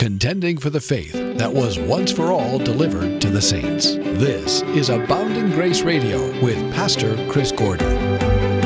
contending for the faith that was once for all delivered to the saints. This is Abounding Grace Radio with Pastor Chris Gordon.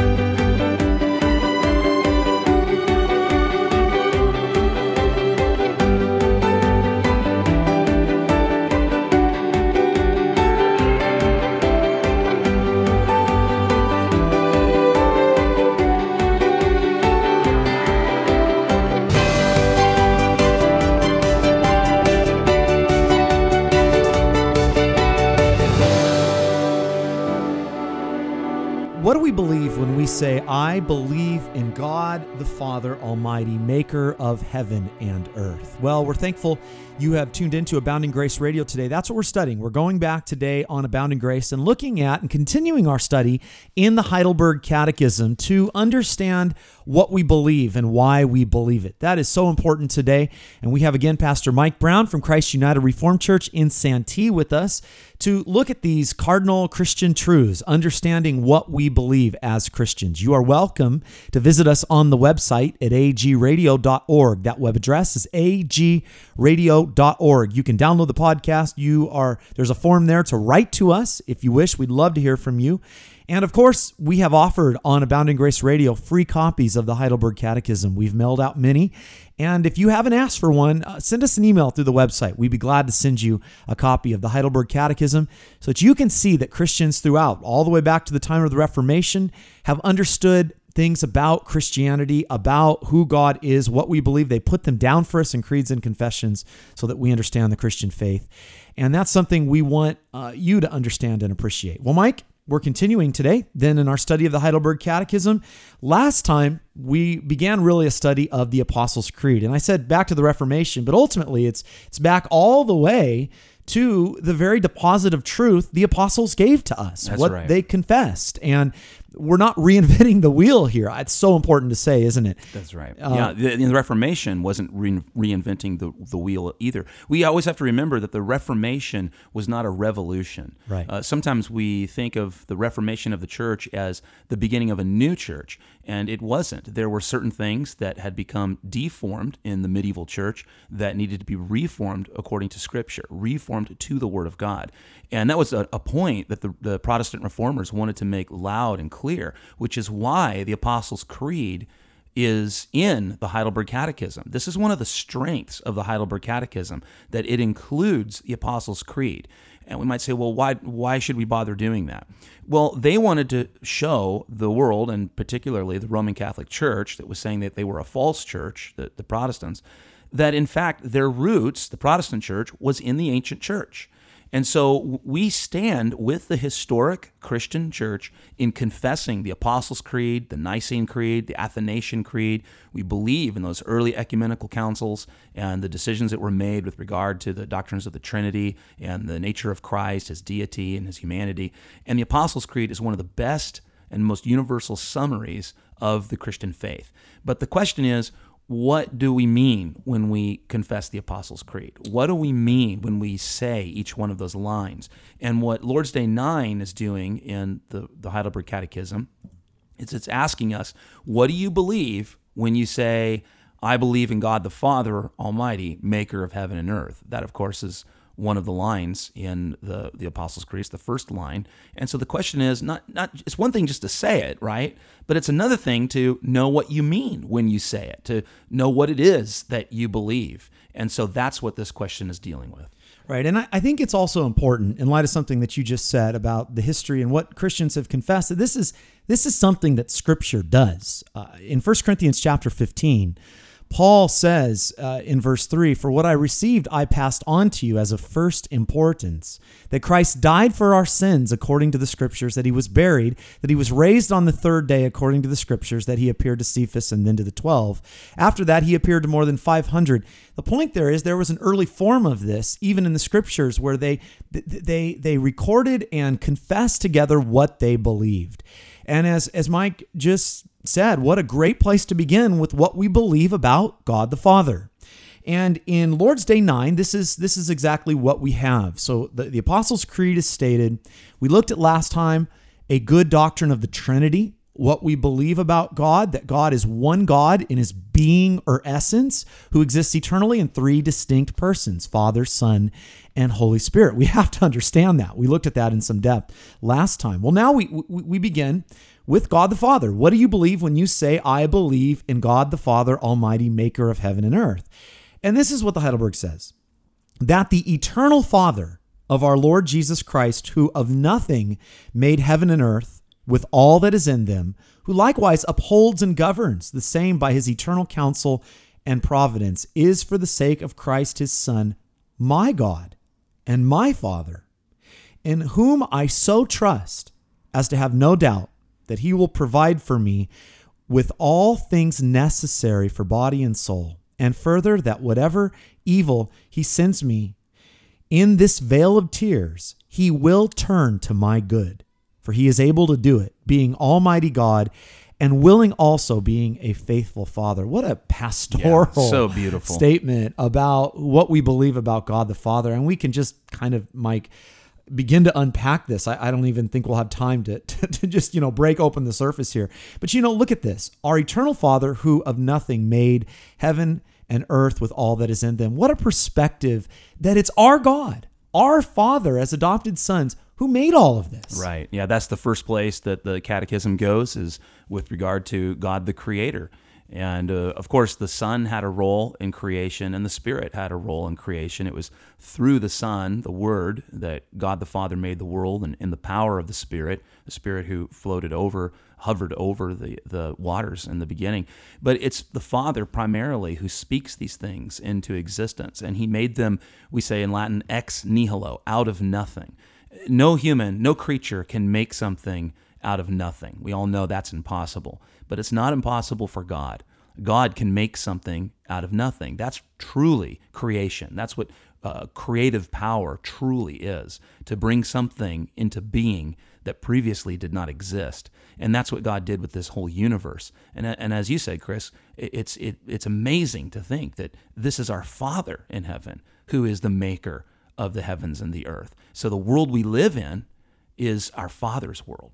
What do we believe when we say, I believe in God the Father Almighty, maker of heaven and earth? Well, we're thankful you have tuned into Abounding Grace Radio today. That's what we're studying. We're going back today on Abounding Grace and looking at and continuing our study in the Heidelberg Catechism to understand what we believe and why we believe it. That is so important today. And we have again Pastor Mike Brown from Christ United Reformed Church in Santee with us to look at these cardinal Christian truths, understanding what we believe as Christians. You are welcome to visit us on the website at agradio.org. That web address is agradio.org. You can download the podcast. There's a form there to write to us if you wish. We'd love to hear from you. And of course, we have offered on Abounding Grace Radio free copies of the Heidelberg Catechism. We've mailed out many. And if you haven't asked for one, send us an email through the website. We'd be glad to send you a copy of the Heidelberg Catechism so that you can see that Christians throughout, all the way back to the time of the Reformation, have understood things about Christianity, about who God is, what we believe. They put them down for us in creeds and confessions so that we understand the Christian faith. And that's something we want you to understand and appreciate. Well, Mike, we're continuing today, then in our study of the Heidelberg Catechism. Last time, we began really a study of the Apostles' Creed. And I said back to the Reformation, but ultimately it's back all the way to the very deposit of truth the apostles gave to us, That's what right. they confessed. And we're not reinventing the wheel here. It's so important to say, isn't it? That's right. The Reformation wasn't reinventing the wheel either. We always have to remember that the Reformation was not a revolution. Right. Sometimes we think of the Reformation of the church as the beginning of a new church, and it wasn't. There were certain things that had become deformed in the medieval church that needed to be reformed according to Scripture, reformed to the Word of God. And that was a point that the Protestant reformers wanted to make loud and clear, which is why the Apostles' Creed is in the Heidelberg Catechism. This is one of the strengths of the Heidelberg Catechism, that it includes the Apostles' Creed. And we might say, well, why should we bother doing that? Well, they wanted to show the world, and particularly the Roman Catholic Church that was saying that they were a false church, the Protestants, that in fact their roots, the Protestant church, was in the ancient church. And so we stand with the historic Christian church in confessing the Apostles' Creed, the Nicene Creed, the Athanasian Creed. We believe in those early ecumenical councils and the decisions that were made with regard to the doctrines of the Trinity and the nature of Christ, his deity and his humanity. And the Apostles' Creed is one of the best and most universal summaries of the Christian faith. But the question is, what do we mean when we confess the Apostles' Creed? What do we mean when we say each one of those lines? And what Lord's Day 9 is doing in the Heidelberg Catechism is it's asking us, what do you believe when you say, I believe in God the Father Almighty, maker of heaven and earth? That, of course, is one of the lines in the Apostles' Creed. It's the first line. And so the question is, not it's one thing just to say it, right? But it's another thing to know what you mean when you say it, to know what it is that you believe. And so that's what this question is dealing with. Right. And I think it's also important, in light of something that you just said about the history and what Christians have confessed, that this is something that Scripture does. In 1 Corinthians chapter 15, Paul says in verse 3, "For what I received I passed on to you as of first importance, that Christ died for our sins according to the Scriptures, that he was buried, that he was raised on the third day according to the Scriptures, that he appeared to Cephas and then to the 12. After that he appeared to more than 500. The point there is there was an early form of this, even in the Scriptures, where they recorded and confessed together what they believed. And as Mike just said, what a great place to begin with what we believe about God the Father. And in Lord's Day 9, this is exactly what we have. So the Apostles' Creed is stated. We looked at last time a good doctrine of the Trinity. what we believe about God, that God is one God in his being or essence who exists eternally in three distinct persons, Father, Son, and Holy Spirit. We have to understand that. We looked at that in some depth last time. Well, now we begin with God the Father. What do you believe when you say, I believe in God the Father, Almighty, maker of heaven and earth? And this is what the Heidelberg says, that the eternal Father of our Lord Jesus Christ, who of nothing made heaven and earth, with all that is in them, who likewise upholds and governs the same by his eternal counsel and providence, is for the sake of Christ his Son, my God and my Father, in whom I so trust as to have no doubt that he will provide for me with all things necessary for body and soul, and further that whatever evil he sends me in this vale of tears, he will turn to my good. For he is able to do it, being Almighty God and willing also, being a faithful Father. What a pastoral so beautiful statement about what we believe about God the Father. And we can just kind of, Mike, begin to unpack this. I don't even think we'll have time to just, break open the surface here. But, look at this. Our eternal Father, who of nothing made heaven and earth with all that is in them. What a perspective that it's our God, our Father as adopted sons, who made all of this. Right. Yeah, that's the first place that the Catechism goes, is with regard to God the Creator. And of course, the Son had a role in creation, and the Spirit had a role in creation. It was through the Son, the Word, that God the Father made the world, and in the power of the Spirit who hovered over the waters in the beginning. But it's the Father primarily who speaks these things into existence, and he made them, we say in Latin, ex nihilo, out of nothing. No human, no creature can make something out of nothing. We all know that's impossible, but it's not impossible for God. God can make something out of nothing. That's truly creation. That's what creative power truly is, to bring something into being that previously did not exist. And that's what God did with this whole universe. And as you said, Chris, it's amazing to think that this is our Father in heaven who is the maker of the heavens and the earth. So the world we live in is our Father's world.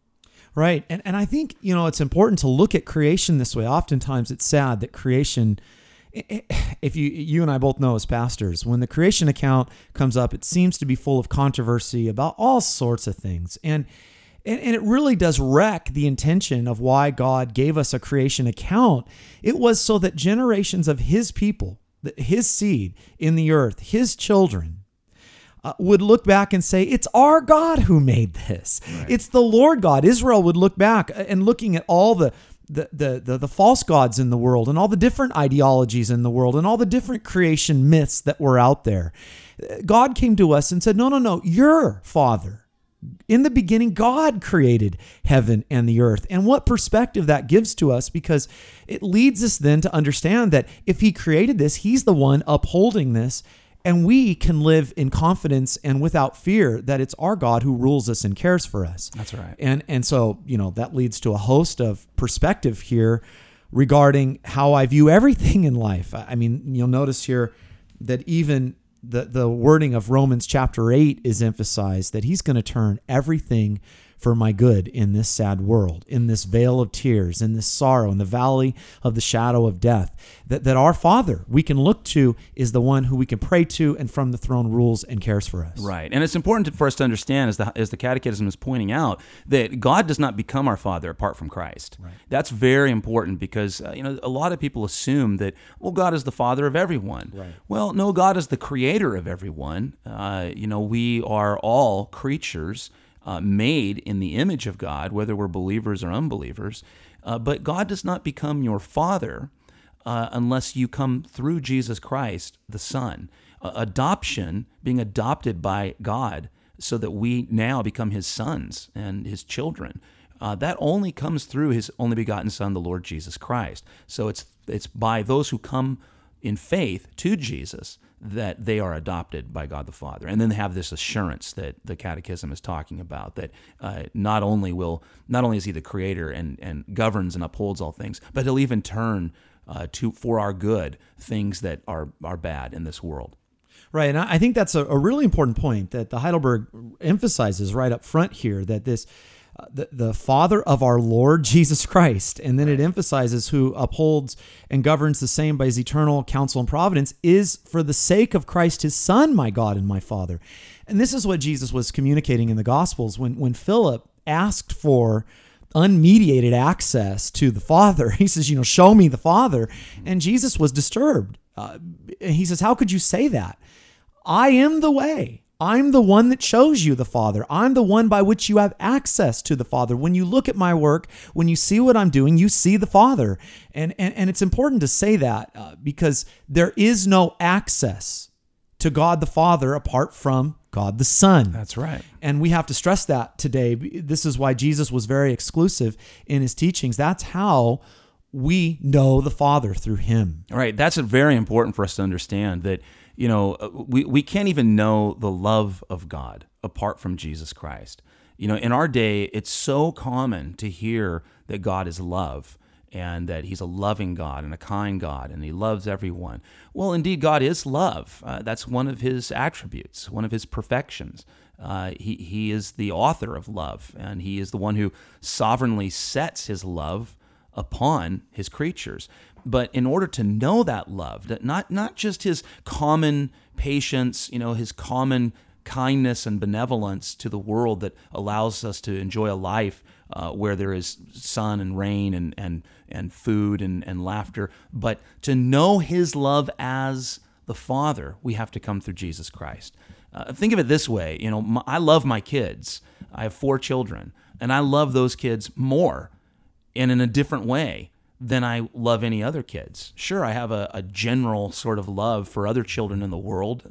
Right. And I think, it's important to look at creation this way. Oftentimes it's sad that creation, if you and I both know as pastors, when the creation account comes up, it seems to be full of controversy about all sorts of things. And it really does wreck the intention of why God gave us a creation account. It was so that generations of his people, his seed in the earth, his children, would look back and say, it's our God who made this. Right. It's the Lord God. Israel would look back and looking at all the false gods in the world and all the different ideologies in the world and all the different creation myths that were out there. God came to us and said, no, your Father. In the beginning, God created heaven and the earth. And what perspective that gives to us, because it leads us then to understand that if he created this, he's the one upholding this. And we can live in confidence and without fear that it's our God who rules us and cares for us. That's right. And so, that leads to a host of perspective here regarding how I view everything in life. I mean, you'll notice here that even the wording of Romans chapter 8 is emphasized, that he's going to turn everything for my good in this sad world, in this vale of tears, in this sorrow, in the valley of the shadow of death, that our Father we can look to is the one who we can pray to and from the throne rules and cares for us. Right. And it's important for us to understand, as the Catechism is pointing out, that God does not become our Father apart from Christ. Right. That's very important because a lot of people assume that, God is the Father of everyone. Right. Well, no, God is the creator of everyone. We are all creatures made in the image of God, whether we're believers or unbelievers. But God does not become your Father unless you come through Jesus Christ, the Son. Adoption, being adopted by God so that we now become his sons and his children, that only comes through his only begotten Son, the Lord Jesus Christ. So it's by those who come in faith to Jesus that they are adopted by God the Father. And then they have this assurance that the Catechism is talking about, that not only is he the creator and governs and upholds all things, but he'll even turn for our good things that are bad in this world. Right, and I think that's a really important point that the Heidelberg emphasizes right up front here, that this the Father of our Lord Jesus Christ. And then it emphasizes who upholds and governs the same by his eternal counsel and providence is for the sake of Christ his Son, my God and my Father. And this is what Jesus was communicating in the Gospels when Philip asked for unmediated access to the Father. He says, show me the Father. And Jesus was disturbed. He says, how could you say that? I am the way. I'm the one that shows you the Father. I'm the one by which you have access to the Father. When you look at my work, when you see what I'm doing, you see the Father. And it's important to say that because there is no access to God the Father apart from God the Son. That's right. And we have to stress that today. This is why Jesus was very exclusive in his teachings. That's how we know the Father, through him. Right. That's very important for us to understand that, we can't even know the love of God apart from Jesus Christ. In our day, it's so common to hear that God is love and that he's a loving God and a kind God and he loves everyone. Well, indeed, God is love. That's one of his attributes, one of his perfections. He is the author of love, and he is the one who sovereignly sets his love upon his creatures. But in order to know that love, that not just his common patience, his common kindness and benevolence to the world that allows us to enjoy a life where there is sun and rain and food and laughter, but to know his love as the Father, we have to come through Jesus Christ. Think of it this way, I love my kids. I have 4 children, and I love those kids more and in a different way than I love any other kids. Sure, I have a general sort of love for other children in the world,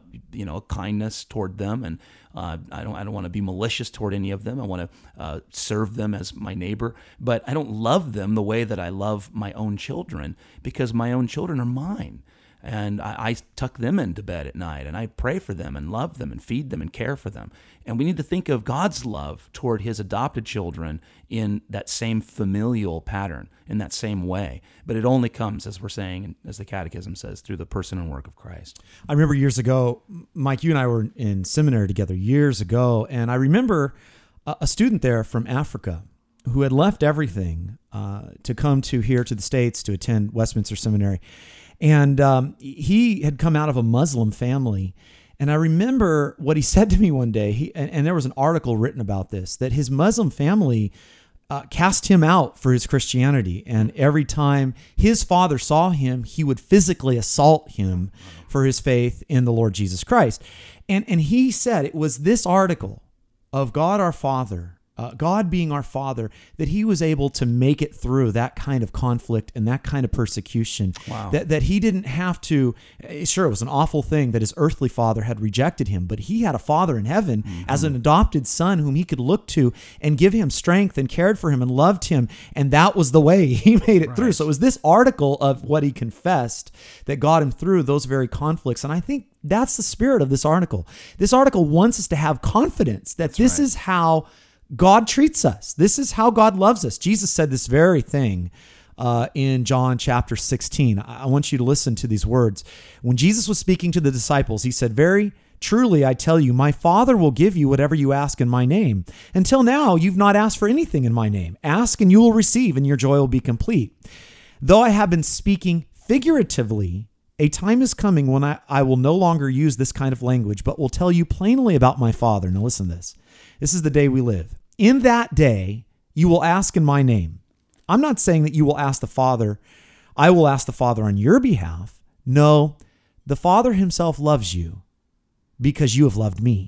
kindness toward them, and I don't want to be malicious toward any of them. I want to serve them as my neighbor, but I don't love them the way that I love my own children, because my own children are mine. And I tuck them into bed at night, and I pray for them and love them and feed them and care for them. And we need to think of God's love toward his adopted children in that same familial pattern, in that same way. But it only comes, as we're saying, as the Catechism says, through the person and work of Christ. I remember years ago, Mike, you and I were in seminary together years ago, and I remember a student there from Africa who had left everything to come here to the States to attend Westminster Seminary. And he had come out of a Muslim family. And I remember what he said to me one day, and there was an article written about this, that his Muslim family cast him out for his Christianity. And every time his father saw him, he would physically assault him for his faith in the Lord Jesus Christ. And he said it was this article of God our Father, God being our Father, that he was able to make it through that kind of conflict and that kind of persecution. Wow. That he didn't have to, sure, it was an awful thing that his earthly father had rejected him, but he had a Father in heaven as an adopted son whom he could look to and give him strength and cared for him and loved him. And that was the way he made it through. So it was this article of what he confessed that got him through those very conflicts. And I think that's the spirit of this article. This article wants us to have confidence that this is how God treats us. This is how God loves us. Jesus said this very thing in John chapter 16. I want you to listen to these words. When Jesus was speaking to the disciples, he said, "Very truly, I tell you, my Father will give you whatever you ask in my name. Until now, you've not asked for anything in my name. Ask and you will receive, and your joy will be complete. Though I have been speaking figuratively, a time is coming when I will no longer use this kind of language, but will tell you plainly about my Father." Now listen to this. This is the day we live. "In that day, you will ask in my name." I'm not saying that you will ask the Father, I will ask the Father on your behalf. No, the Father himself loves you because you have loved me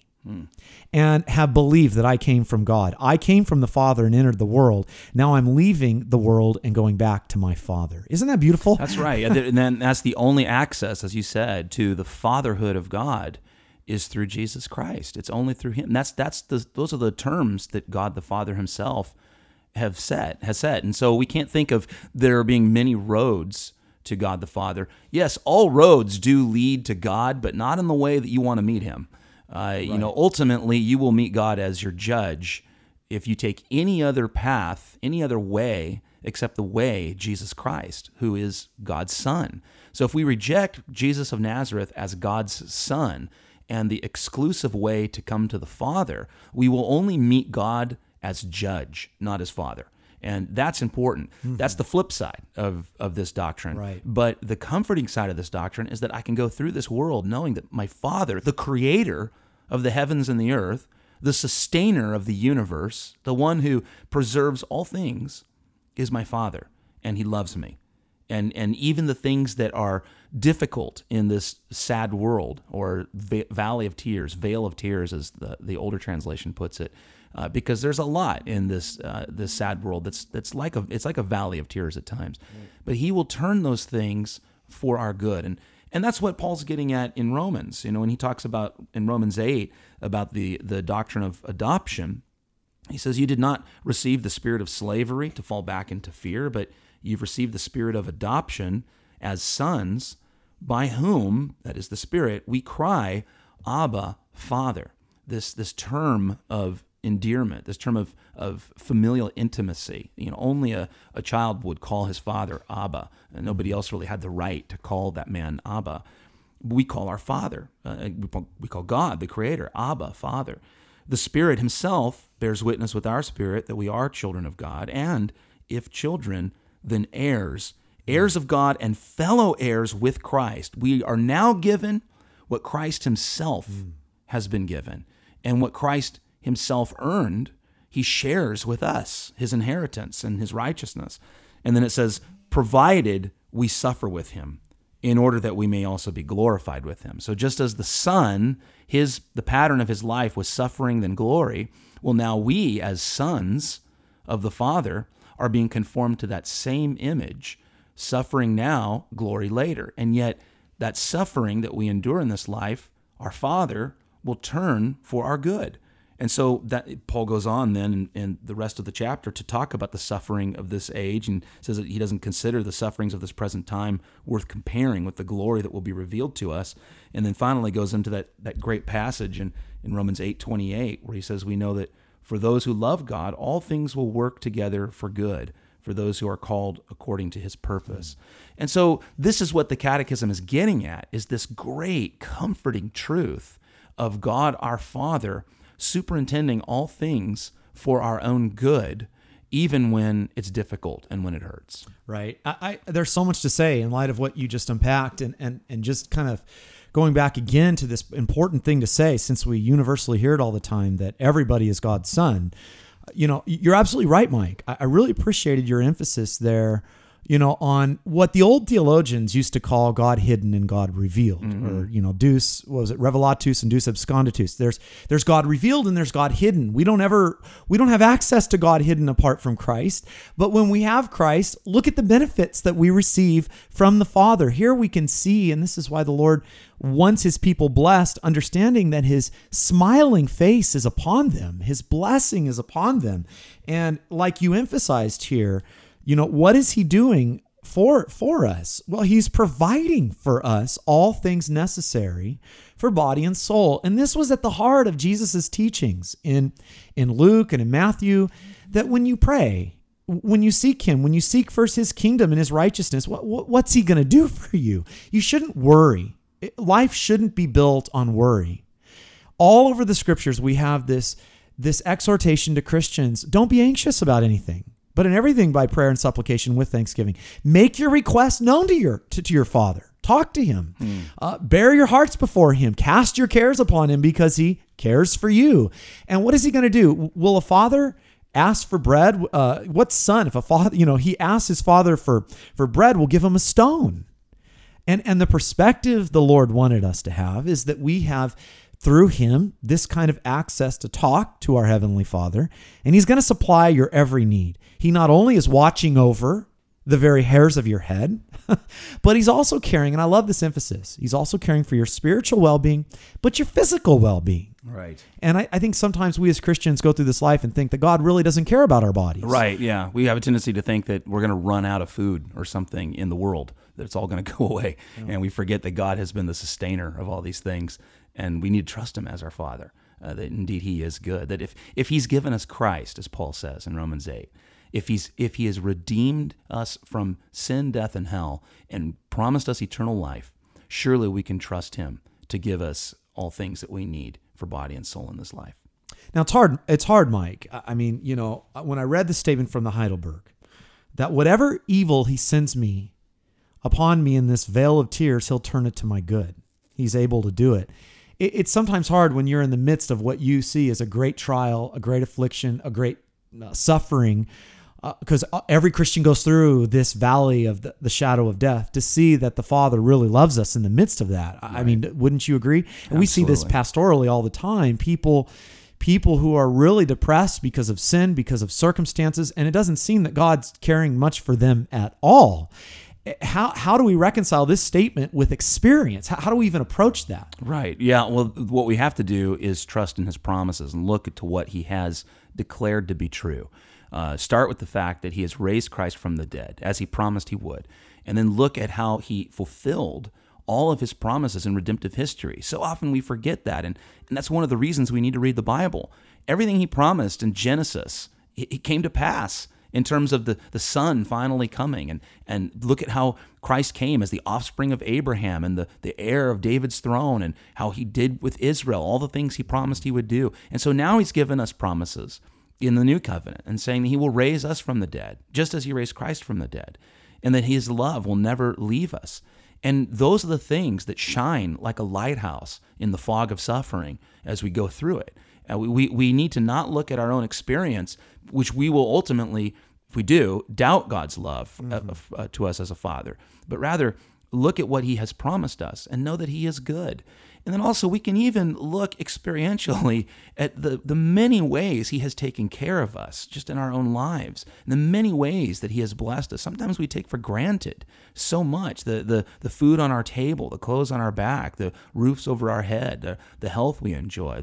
and have believed that I came from God. I came from the Father and entered the world. Now I'm leaving the world and going back to my Father. Isn't that beautiful? That's right. And then that's the only access, as you said, to the fatherhood of God is through Jesus Christ. It's only through him. And those are the terms that God the Father himself has said. And so we can't think of there being many roads to God the Father. Yes, all roads do lead to God, but not in the way that you want to meet him. Ultimately, you will meet God as your judge if you take any other path, any other way, except the way Jesus Christ, who is God's Son. So if we reject Jesus of Nazareth as God's Son and the exclusive way to come to the Father, we will only meet God as judge, not as father. And that's important. That's the flip side of this doctrine. Right. But the comforting side of this doctrine is that I can go through this world knowing that my Father, the creator of the heavens and the earth, the sustainer of the universe, the one who preserves all things, is my Father, and he loves me. And even the things that are difficult in this sad world, or valley of tears, veil of tears, as the older translation puts it, because there's a lot in this sad world that's like a valley of tears at times. Right. But he will turn those things for our good, and that's what Paul's getting at in Romans. When he talks about in Romans 8 about the doctrine of adoption, he says, "You did not receive the spirit of slavery to fall back into fear, but you've received the spirit of adoption as sons, by whom," that is the Spirit, "we cry, Abba, Father." This term of endearment, this term of familial intimacy. Only a child would call his father Abba, and nobody else really had the right to call that man Abba. We call our Father, we call God, the Creator, Abba, Father. The Spirit himself bears witness with our spirit that we are children of God, and if children, then heirs of God and fellow heirs with Christ. We are now given what Christ himself has been given, and what Christ himself earned, he shares with us, his inheritance and his righteousness. And then it says, provided we suffer with him, in order that we may also be glorified with him. So just as the Son, the pattern of his life was suffering then glory, well, now we as sons of the Father are being conformed to that same image, suffering now, glory later. And yet that suffering that we endure in this life, our Father will turn for our good. And so that Paul goes on then in the rest of the chapter to talk about the suffering of this age, and says that he doesn't consider the sufferings of this present time worth comparing with the glory that will be revealed to us. And then finally goes into that great passage in Romans 8:28, where he says, "We know that for those who love God, all things will work together for good, for those who are called according to his purpose." And so this is what the Catechism is getting at, is this great comforting truth of God our Father superintending all things for our own good, even when it's difficult and when it hurts. Right. There's so much to say in light of what you just unpacked, and just kind of going back again to this important thing to say, since we universally hear it all the time, that everybody is God's son. You're absolutely right, Mike. I really appreciated your emphasis there, on what the old theologians used to call God hidden and God revealed, or, Deus, what was it, Revelatus and Deus absconditus. There's God revealed and there's God hidden. We don't have access to God hidden apart from Christ. But when we have Christ, look at the benefits that we receive from the Father. Here we can see, and this is why the Lord wants his people blessed, understanding that his smiling face is upon them, his blessing is upon them. And like you emphasized here, what is he doing for us? Well, he's providing for us all things necessary for body and soul. And this was at the heart of Jesus's teachings in Luke and in Matthew, that when you pray, when you seek him, when you seek first his kingdom and his righteousness, what's he going to do for you? You shouldn't worry. Life shouldn't be built on worry. All over the scriptures, we have this exhortation to Christians: don't be anxious about anything, but in everything by prayer and supplication with thanksgiving, make your requests known to your Father. Talk to him. Bear your hearts before him. Cast your cares upon him, because he cares for you. And what is he going to do? Will a father ask for bread? What son, if a father, he asks his father for bread, will give him a stone? And the perspective the Lord wanted us to have is that we have, through him, this kind of access to talk to our Heavenly Father, and he's going to supply your every need. He not only is watching over the very hairs of your head, but he's also caring, and I love this emphasis, he's also caring for your spiritual well-being, but your physical well-being. Right. And I think sometimes we as Christians go through this life and think that God really doesn't care about our bodies. Right, yeah. We have a tendency to think that we're going to run out of food or something in the world, that it's all going to go away. Yeah. And we forget that God has been the sustainer of all these things, and we need to trust him as our Father, that indeed he is good. That if he's given us Christ, as Paul says in Romans 8, if he has redeemed us from sin, death, and hell, and promised us eternal life, surely we can trust him to give us all things that we need for body and soul in this life. Now, it's hard, Mike. I mean, when I read the statement from the Heidelberg, that whatever evil he sends me upon me in this vale of tears, he'll turn it to my good. He's able to do it. It's sometimes hard when you're in the midst of what you see as a great trial, a great affliction, a great suffering, because every Christian goes through this valley of the shadow of death, to see that the Father really loves us in the midst of that. Right. I mean, wouldn't you agree? And we see this pastorally all the time. People who are really depressed because of sin, because of circumstances, and it doesn't seem that God's caring much for them at all. How do we reconcile this statement with experience? How do we even approach that? Right. Yeah. Well, what we have to do is trust in his promises and look to what he has declared to be true. Start with the fact that he has raised Christ from the dead, as he promised he would, and then look at how he fulfilled all of his promises in redemptive history. So often we forget that, and that's one of the reasons we need to read the Bible. Everything he promised in Genesis, it came to pass in terms of the Son finally coming, and look at how Christ came as the offspring of Abraham and the heir of David's throne, and how he did with Israel, all the things he promised he would do. And so now he's given us promises in the new covenant and saying that he will raise us from the dead, just as he raised Christ from the dead, and that his love will never leave us. And those are the things that shine like a lighthouse in the fog of suffering as we go through it. We need to not look at our own experience, which we will ultimately, if we do, doubt God's love to us as a father, but rather look at what he has promised us and know that he is good. And then also we can even look experientially at the many ways he has taken care of us just in our own lives, and the many ways that he has blessed us. Sometimes we take for granted so much, the food on our table, the clothes on our back, the roofs over our head, the health we enjoy,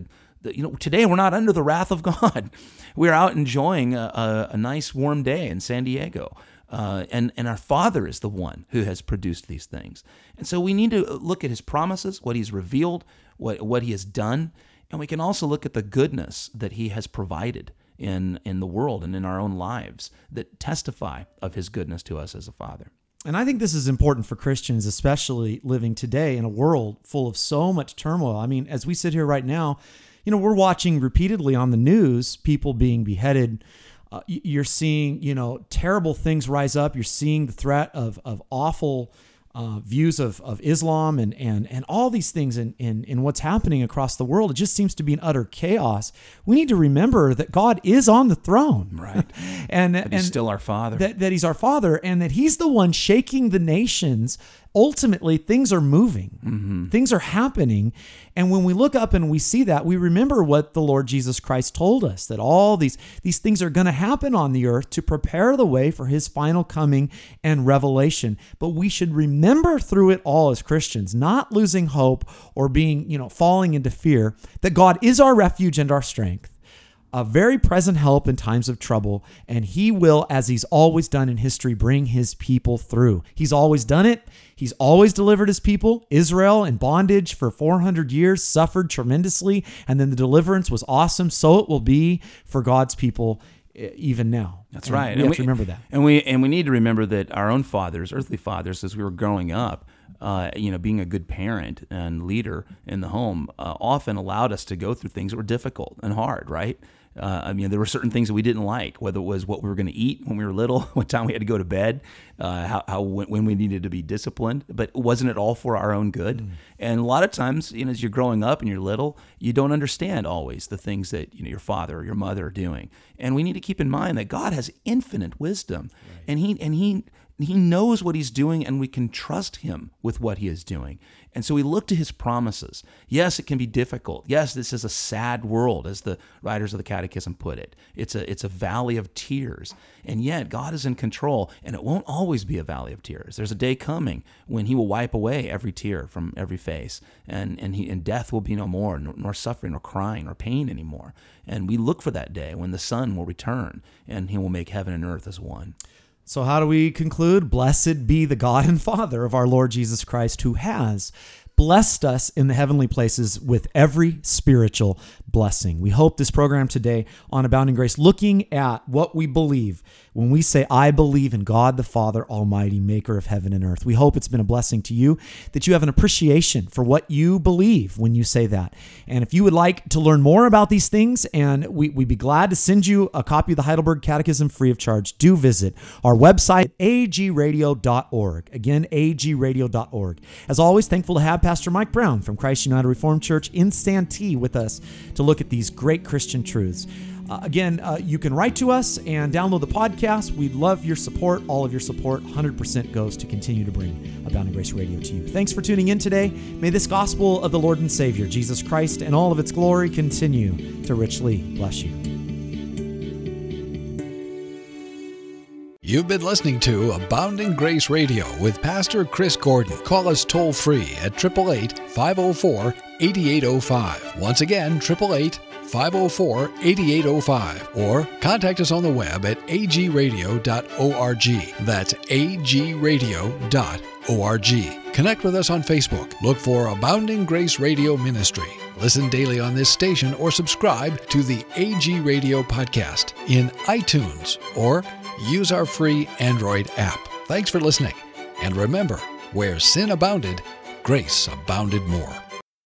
today we're not under the wrath of God. We're out enjoying a nice warm day in San Diego. And our Father is the one who has produced these things. And so we need to look at his promises, what he's revealed, what he has done, and we can also look at the goodness that he has provided in the world and in our own lives that testify of his goodness to us as a Father. And I think this is important for Christians, especially living today in a world full of so much turmoil. I mean, as we sit here right now, we're watching repeatedly on the news people being beheaded. You're seeing, terrible things rise up. You're seeing the threat of awful views of Islam and all these things in what's happening across the world. It just seems to be an utter chaos. We need to remember that God is on the throne. Right. and he's still our Father. That he's our Father, and that he's the one shaking the nations. Ultimately, things are moving. Mm-hmm. Things are happening. And when we look up and we see that, we remember what the Lord Jesus Christ told us, that all these things are going to happen on the earth to prepare the way for his final coming and revelation. But we should remember through it all as Christians, not losing hope or being, falling into fear, that God is our refuge and our strength, a very present help in times of trouble, and he will, as he's always done in history, bring his people through. He's always done it. He's always delivered his people. Israel in bondage for 400 years suffered tremendously, and then the deliverance was awesome. So it will be for God's people even now. That's right. We have to remember that. And we need to remember that our own fathers, earthly fathers, as we were growing up, being a good parent and leader in the home, often allowed us to go through things that were difficult and hard, right? There were certain things that we didn't like, whether it was what we were going to eat when we were little, what time we had to go to bed, when we needed to be disciplined, but wasn't it all for our own good? Mm. And a lot of times, as you're growing up and you're little, you don't understand always the things that your father or your mother are doing. And we need to keep in mind that God has infinite wisdom, right. and he knows what he's doing, and we can trust him with what he is doing. And so we look to his promises. Yes, it can be difficult. Yes, this is a sad world, as the writers of the Catechism put it. It's a valley of tears. And yet God is in control, and it won't always be a valley of tears. There's a day coming when he will wipe away every tear from every face, and death will be no more, nor suffering, nor crying, nor pain anymore. And we look for that day when the Son will return, and he will make heaven and earth as one. So how do we conclude? Blessed be the God and Father of our Lord Jesus Christ, who has blessed us in the heavenly places with every spiritual blessing. We hope this program today on Abounding Grace, looking at what we believe when we say, I believe in God the Father Almighty, maker of heaven and earth. We hope it's been a blessing to you, that you have an appreciation for what you believe when you say that. And if you would like to learn more about these things, and we'd be glad to send you a copy of the Heidelberg Catechism free of charge, do visit our website, agradio.org. Again, agradio.org. As always, thankful to have Pastor Mike Brown from Christ United Reformed Church in Santee with us to look at these great Christian truths. Again, you can write to us and download the podcast. We'd love your support. All of your support, 100% goes to continue to bring Abounding Grace Radio to you. Thanks for tuning in today. May this gospel of the Lord and Savior, Jesus Christ, and all of its glory continue to richly bless you. You've been listening to Abounding Grace Radio with Pastor Chris Gordon. Call us toll-free at 888-504-8805. Once again, 888-504-8805. Or contact us on the web at agradio.org. That's agradio.org. Connect with us on Facebook. Look for Abounding Grace Radio Ministry. Listen daily on this station or subscribe to the AG Radio podcast in iTunes or use our free Android app. Thanks for listening. And remember, where sin abounded, grace abounded more.